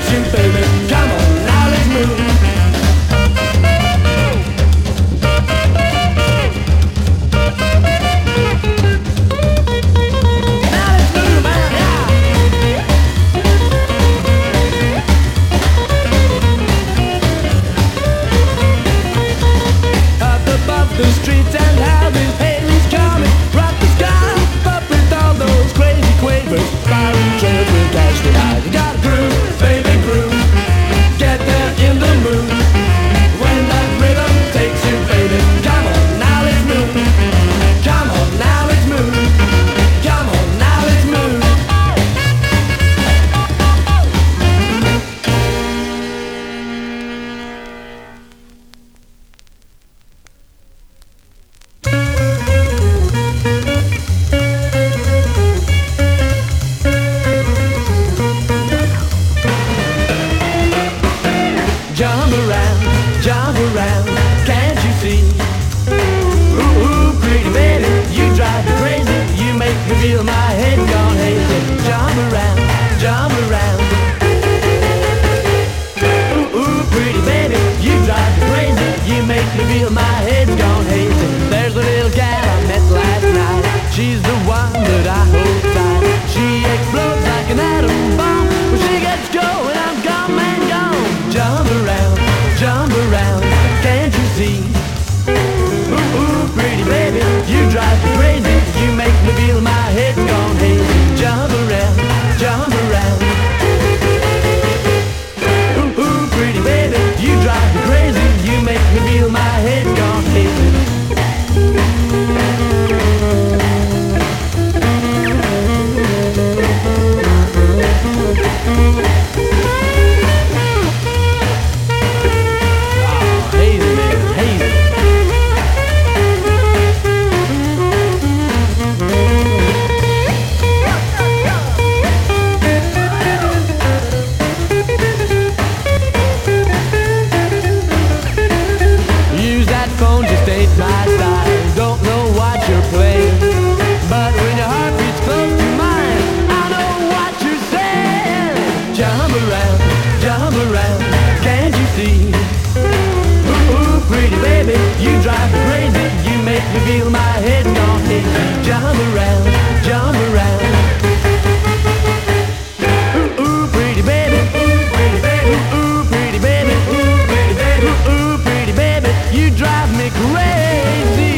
takes you, baby. Come on, now let's move. The streets and houses, Haley's coming, rock the sky, up with all those crazy quavers, firing trails with cash the eyes. You gotta groove, baby groove, get there in the mood. When that rhythm takes you, baby, come on, now let's move. Come on, now let's move. Come on, now let's move. Jump around, can't you see? Ooh, pretty baby, you drive me crazy. You make me feel my head gone hazy. Jump around, ooh, pretty baby, you drive me crazy. You make me feel my head gone hazy. There's a little gal I met last night. She's the one that I hold tight. She explodes like an atom bomb. When she gets going, I'm gone, man, gone. Jump around, can't you see? Ooh, pretty baby, you drive me crazy. You make me feel my head gone hazy. Jump around. Ooh, pretty baby, you drive me crazy. You make me feel my head gone hazy. Feel my head gone hazy. Jump around. Ooh, pretty baby, ooh, pretty baby, ooh, pretty baby, you drive me crazy.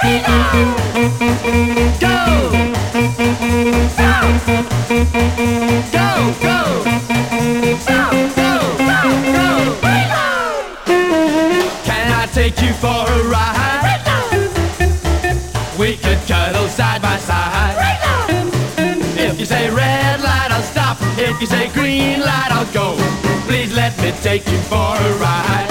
Take you for a ride. We could cuddle side by side. If you say red light, I'll stop. If you say green light, I'll go. Please let me take you for a ride.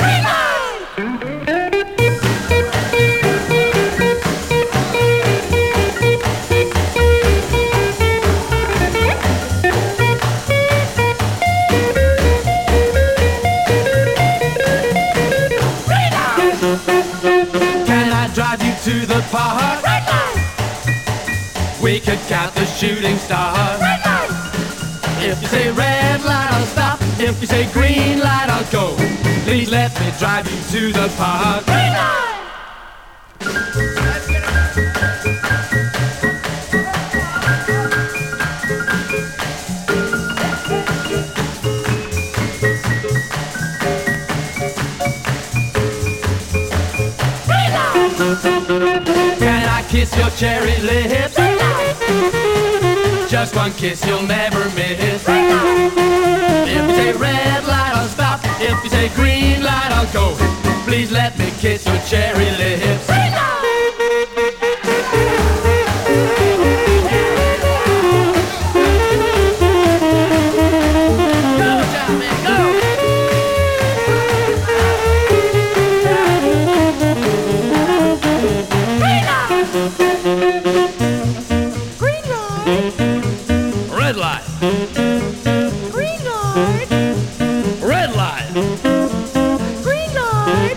To the park. We could count the shooting stars. If you say red light, I'll stop. If you say green light, I'll go. Please let me drive you to the park. Green light! Can I kiss your cherry lips? Just one kiss you'll never miss. If you say red light, I'll stop. If you say green light, I'll go. Please let me kiss your cherry lips. Red light. Green light. Red light. Green light.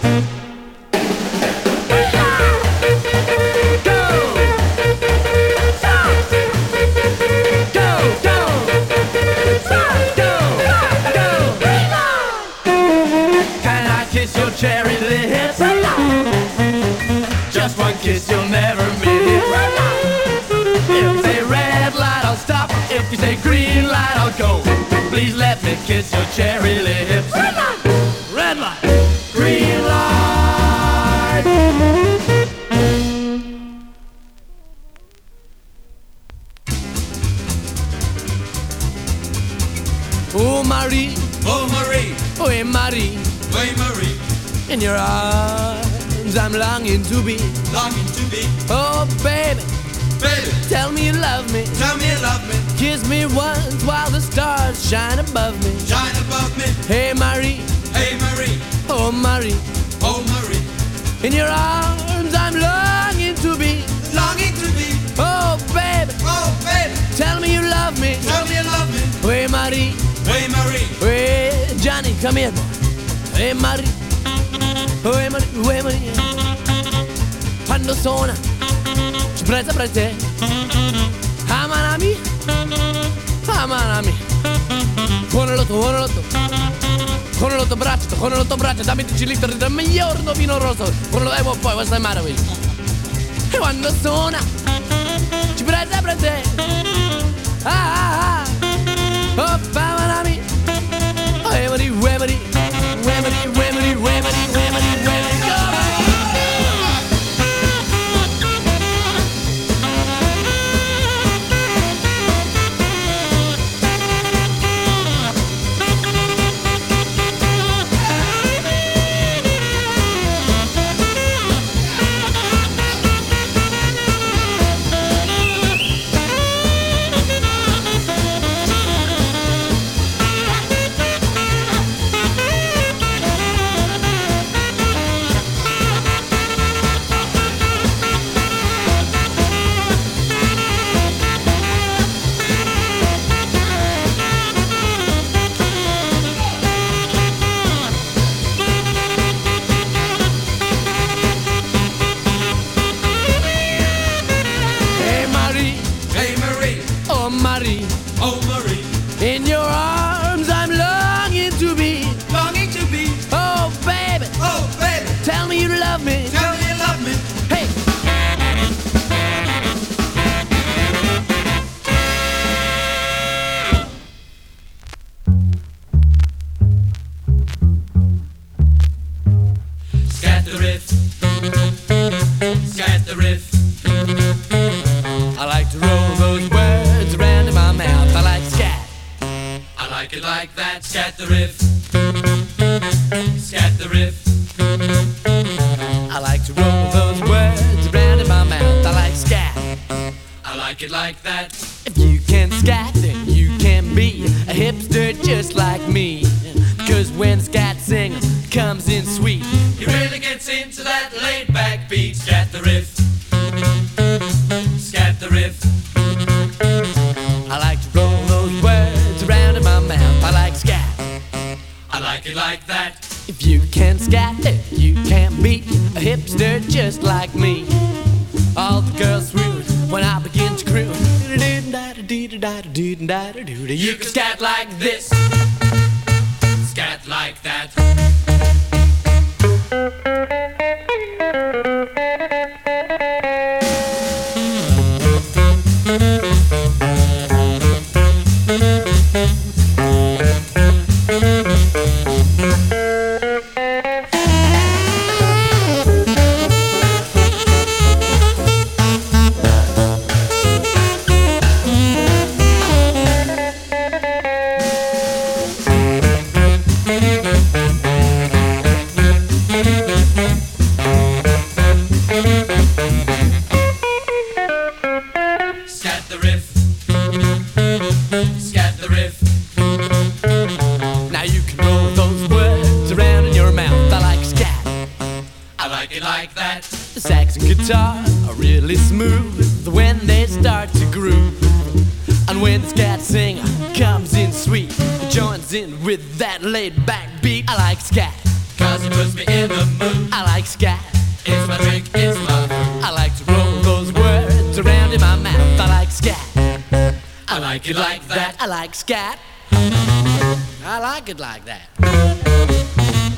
Green light. Go. Stop. Go. Go. Stop. Go. Go. Green light. Can I kiss your cherry lips? Red light. Just one kiss you'll never miss. Red light. If you say red light, I'll stop. If you say green light, I'll go. Please let me kiss your cherry lips. Red light. Red light. Green light. Oh, Marie. Oh Marie, Oh, hey, Marie. hey Marie, In your arms, I'm longing to be. longing to be, Oh, baby. baby, Tell me you love me. tell me you love me, Kiss me once while the stars shine above me. shine above me, Hey, Marie. hey Marie, Oh, Marie. oh Marie, In your arms, I'm longing to be. longing to be, Oh, baby. oh baby, Tell me you love me. tell me you love me, Hey, Marie. hey Marie, Hey, Johnny, come here, boy. Hey, Marie. Oh, hey, Marie. Oh, hey, Marie. Quando suona, ci presta per te. Amanami. Amanami. Con l'otto braccio, dammi 10 litri del miglior vino rosso. Poi, what's the matter with you? E quando suona, ci presta per te. Oh, amanami. Oh, Emily, Wemily, Wemily, Wemily, Wemily, Wemily, Wemily, go! Marie. Oh Marie, In your arms I'm longing to be. longing to be. Oh baby, Oh baby, tell me you love me. tell me you love me. Hey. Scat the riff, I like to roll those words around in my mouth. I like scat. I like it like that. Scat the riff. Scat the riff. I like to roll those words around in my mouth. I like scat. I like it like that. If you can scat, then you can be a hipster just like me. Cause when scat singer comes in sweet, He really gets into that laid back beat. Scat the riff. Scat the riff. I like to roll those words around in my mouth. I like scat. I like it like that. If you can scat, then you can be a hipster just like me. All the girls swoon when I begin to croon. You can scat like this. Scat like that. Scat the riff. Scat the riff. Now you can roll those words around in your mouth. I like scat. I like it like that. The sax and guitar are really smooth when they start to groove. And when the scat singer comes in sweet, he joins in with that laid back beat. I like scat. Cause it puts me in the mood. I like scat. It's my drink, it's my food. I like to roll those words around in my mouth. I like scat. I like it like that. I like scat. I like it like that.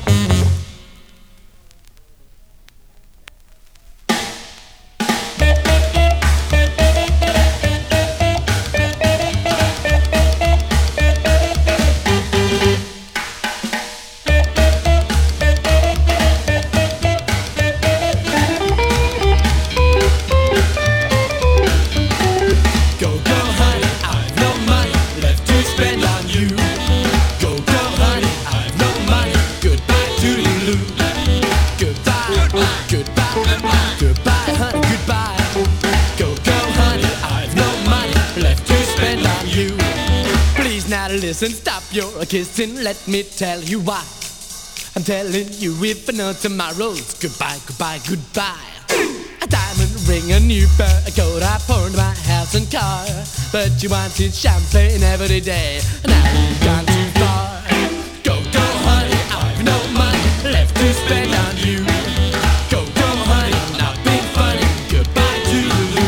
Go, go, honey, I've no money left to spend on you. Go, go, honey, I've no money. Goodbye, toodaloo. Goodbye, goodbye, goodbye, goodbye, honey, goodbye. Go, go, honey, I've no money left to spend on you. Please now listen, stop your kissing. Let me tell you why. I'm telling you, if I know tomorrow's goodbye, goodbye, goodbye. A diamond ring, a new fur, a coat I poured my house and car. But you wanted champagne every day, and now you've gone too far. Go, go, honey, I've no money left to spend on you. Go, go, honey, I'm not being funny. Goodbye to you.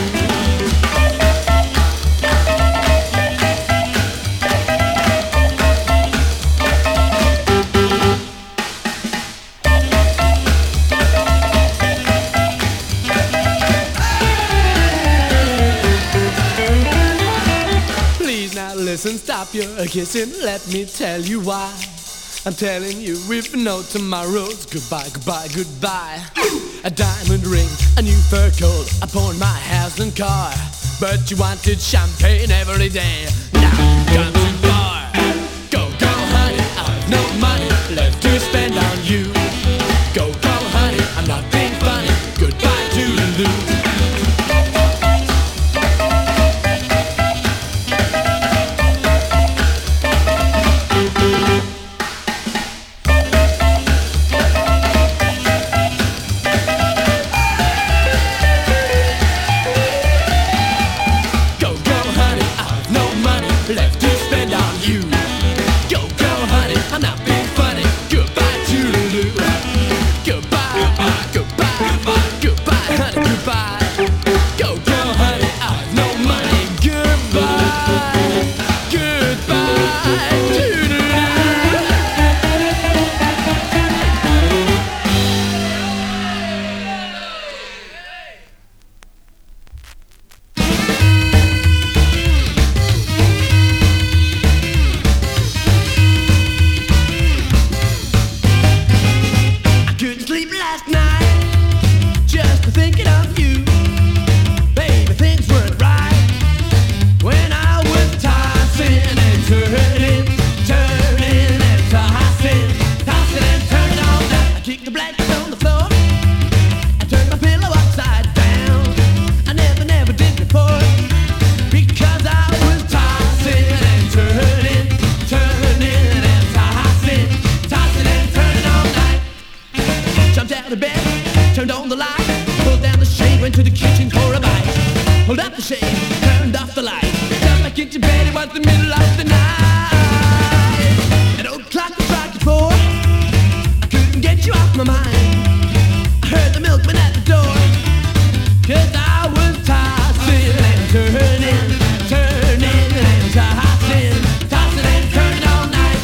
Please now listen, stop your kissing. Let me tell you why. I'm telling you, if no tomorrow's goodbye, goodbye, goodbye. A diamond ring, a new fur coat, I pawned my house and car. But you wanted champagne every day. Now you've gone too far. Go, go, honey, I've no money left to spend on you. Go, go, honey, I'm not being funny. Goodbye to you. Go, go, honey, I've no money left to spend on you. Go, go, honey, I'm not being funny. Goodbye, toodaloo. Goodbye, goodbye, goodbye, goodbye, honey, goodbye. Go, go, honey, I've no money. Goodbye, goodbye, toodaloo. I couldn't sleep last night just thinking of you. kicked the blankets on the floor. I turned my pillow upside down. I never did before, because I was tossing and turning, turning and tossing, tossing and turning all night. Jumped out of bed, turned on the light, pulled down the shade, went to the kitchen for a bite. Pulled up the shade, turned off the light, jumped back into bed. It was the middle of the night. An old clock was striking 4. I couldn't get you off my mind. I heard the milkman at the door, 'cause I was tossing and turning, turning and tossing, tossing and turning all night.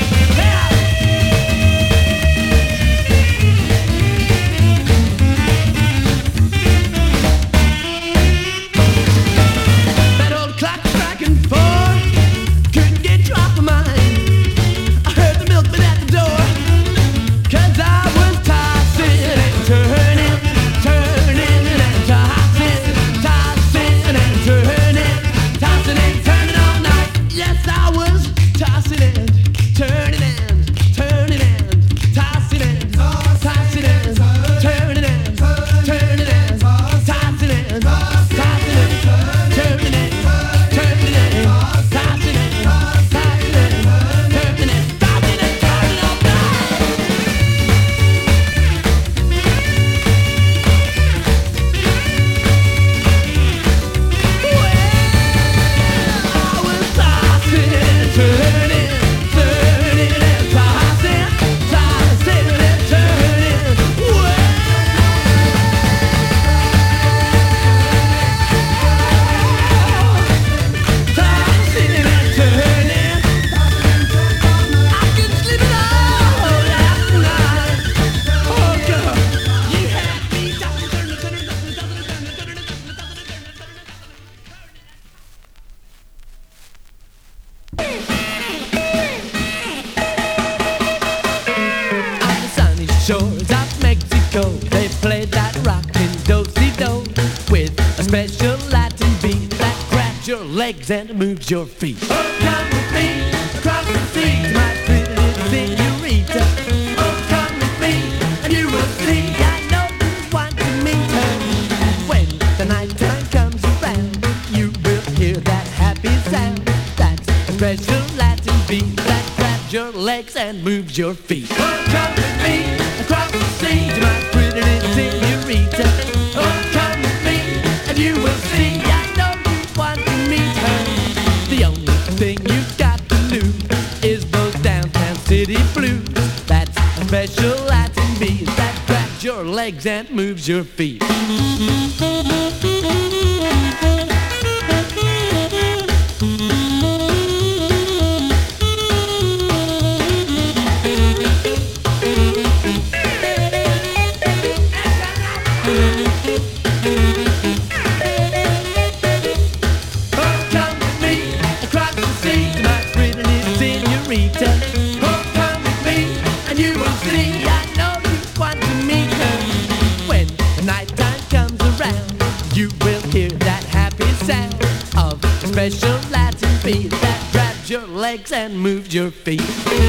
That old clock was striking 4. Couldn't get you off my mind. I heard the milkman at the door, 'cause I was tossing and turning, turning and tossing, tossing and turning, tossing and turning all night. Yes, I was tossing and turning and turning and tossing and tossing and turning and turning and tossing and tossing and turning and turning and tossing and tossing and turning and tossing and turning all night. I was tossing and turning, turning and tossing, tossing and turning. Tossing and turning. I couldn't sleep at all last night. Oh, girl, you had me tossing, turning, turning, tossing, tossing, turning, turning, tossing, tossing, turning, turning. On the sunny shores of Mexico, they played that rockin' do-si-do with a special Latin beat that grabs your legs and moves your feet. Oh, come with me across the sea, my pretty little señorita. Oh, come with me and you will see I know you want to meet her. When the nighttime comes around, you will hear that happy sound. That's a special Latin beat that grabs your legs and moves your feet. Oh, come with me across the sea to my pretty little señorita. Oh, come with me and you will see I know you want to meet her. The only thing you've got to lose is those downtown city blues. That's a special Latin beat that grabs your legs and moves your feet. Oh, come with me across the sea to my pretty little señorita. Oh, come with me and you will see I know you want to meet her. When the nighttime comes around, you will hear that happy sound of a special Latin beat that grabs your legs and moves your feet.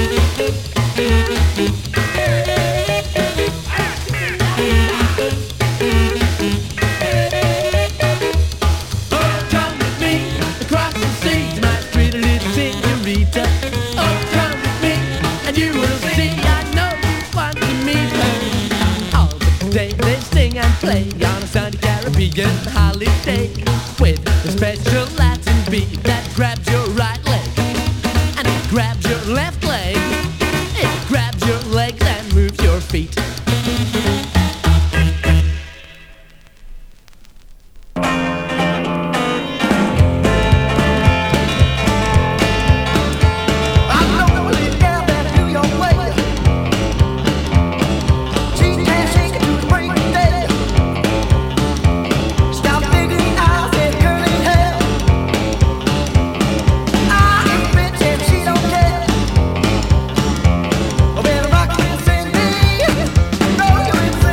Oh, come with me across the sea to my pretty little señorita. Oh, come with me and you will see I know you want to meet her. All the day they sing and play on a sunny Caribbean holiday with a special Latin beat that grabs your right leg and it grabs your left leg. It grabs your legs and moves your feet. I know the little girl that do your way. She can't shake it to the break of day. Stop figuring out that curly hair. I ain't rich and she don't care. Oh, better rock and sing me. Know you insane.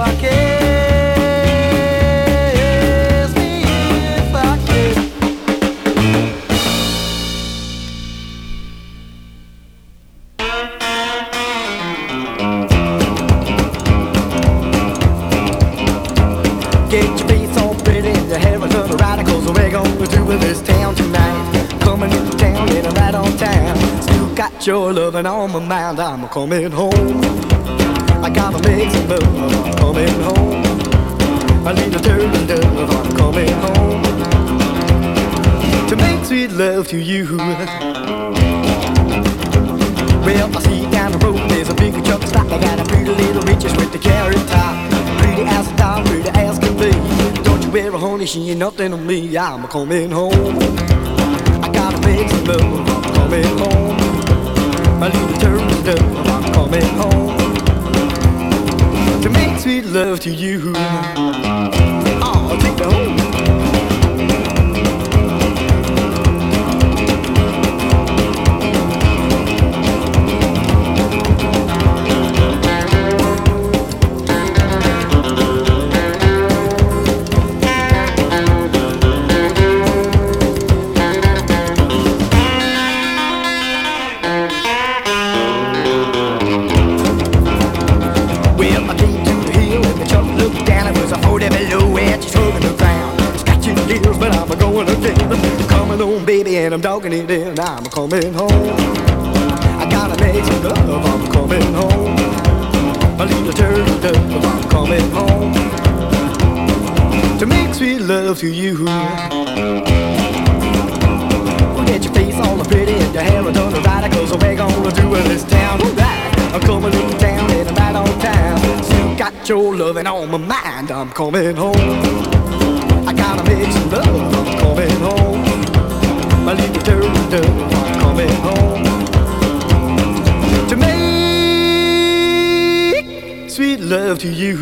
I can. Ask me if I can. Get your face all pretty and your hair a little right, 'cause we're gonna do in this town tonight. Coming into town and I'm right on time. Still got your loving on my mind. I'm coming home. I gotta make some love. I'm coming home. I need a turn love. I'm coming home to make sweet love to you. Well, I see down the road there's a big truck stop. I got a pretty little riches with the carrot top. Pretty as a doll, pretty as can be. Don't you ever, honey, she ain't nothing on me. I'm coming home. I gotta make some love. I'm coming home. My little turtle dove. I'm coming home to make sweet love to you. Oh, take me home. Baby, and I'm dogging it in. I'm coming home. I gotta make some love. I'm coming home. A little turtle dove. I'm coming home to make sweet love to you. Get your face all pretty and your hair done right, 'cause we're gonna do in this town. Right. I'm coming into town and I'm right on time. Still got your loving on my mind. I'm coming home. I gotta make some love. I'm coming home. My little turtle dove, I'm coming home to make sweet love to you.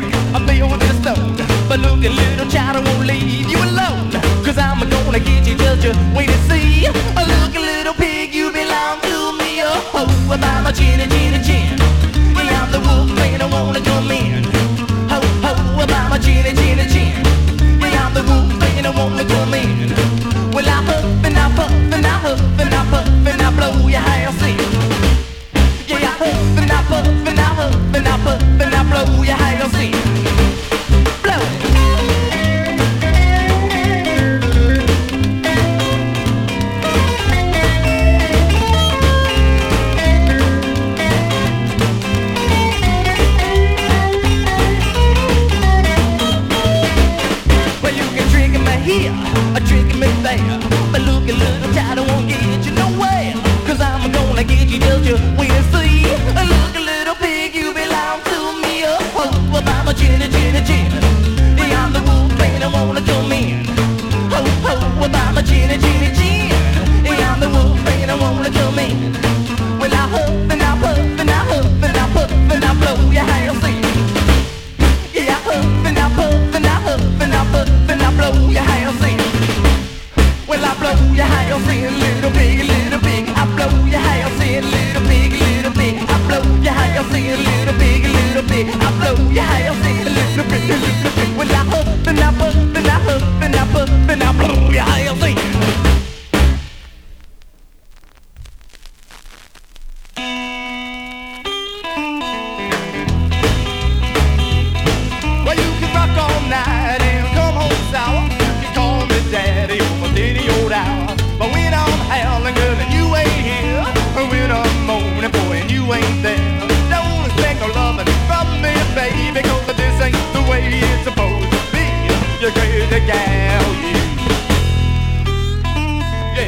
I'm built in stone. But look, a little child, I won't leave you alone. Cause I'm gonna get you, just you wait and see. Look, a little pig, you belong to me. Oh, about my chinny, chinny, chin. Yeah, I'm the wolf man, I wanna come in. Ho, ho, about my chinny, chinny, chin. Yeah, I'm the wolf man, I wanna come in. Well, I huff and I puff and I huff and I puff and I blow your house in. Yeah, I huff and I puff and I huff and I puff and I blow your house in. Blow it. Here, a trick me there. But look, a little child, I won't get you nowhere. Cause I'm gonna get you, just you wait and see. Look, a little pig, you belong to me. Oh, about my chinny, chinny, chin. Yeah, I'm the wolf man, I wanna come in. Oh, oh, about my chinny, chinny, chin. Yeah, I'm the wolf man, I wanna come in. Well, I huff and I puff and I huff and I puff and I blow your house in. Yeah, I huff and I puff and I huff and I puff and I blow your house in. Well, I blow your house in, little pig, little pig. I blow your house in, little pig, little pig. I blow your house in, little pig, little pig. I blow your house in, little pig, little pig. Well, I huff and I puff and I huff and I puff and I blow your house in. You crazy gal, you. Yeah.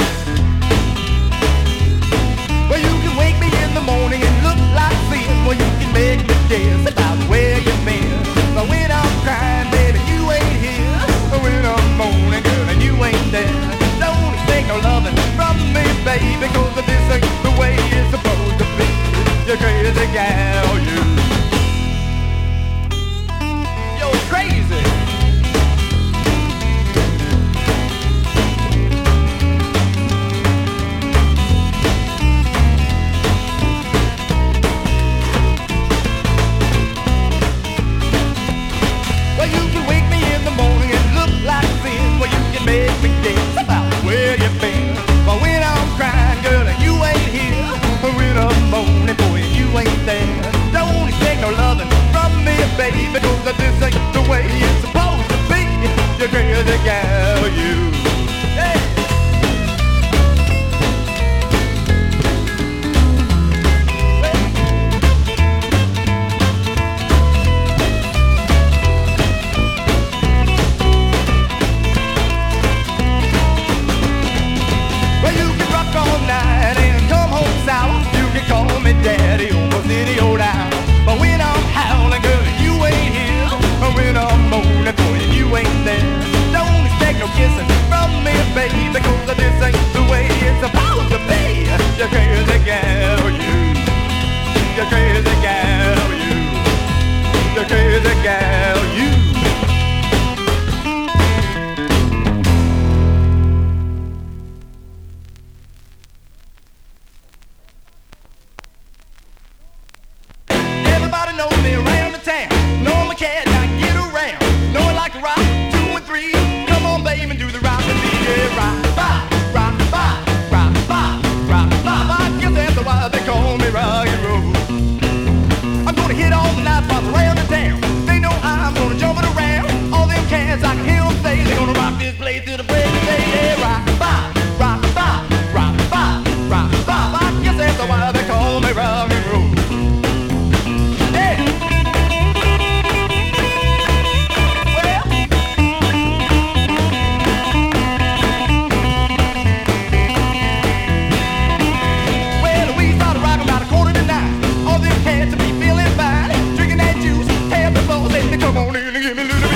Well, you can wake me in the morning and look like sin. Well, you can make me guess about where you've been. But when I'm crying, baby, you ain't here. When I'm moaning, girl, and you ain't there. Don't expect no loving from me, baby, cause this ain't the way it's supposed to be. You crazy gal, you. You're crazy. Make me guess about where you've been. But when I'm crying, girl, and you ain't here. When I'm moaning, boy, and you ain't there. Don't expect no loving from me, baby, because this ain't the way it's supposed to be. You crazy gal, you. Hey. Call me daddy on the city old owl. But when I'm howling, girl, you ain't here. When I'm moaning, boy, you ain't there. Don't expect no kissing from me, baby, because this ain't the way it's supposed to be. You crazy gal, you. You crazy gal, you. You crazy gal, you. Come on in and give me a little bit.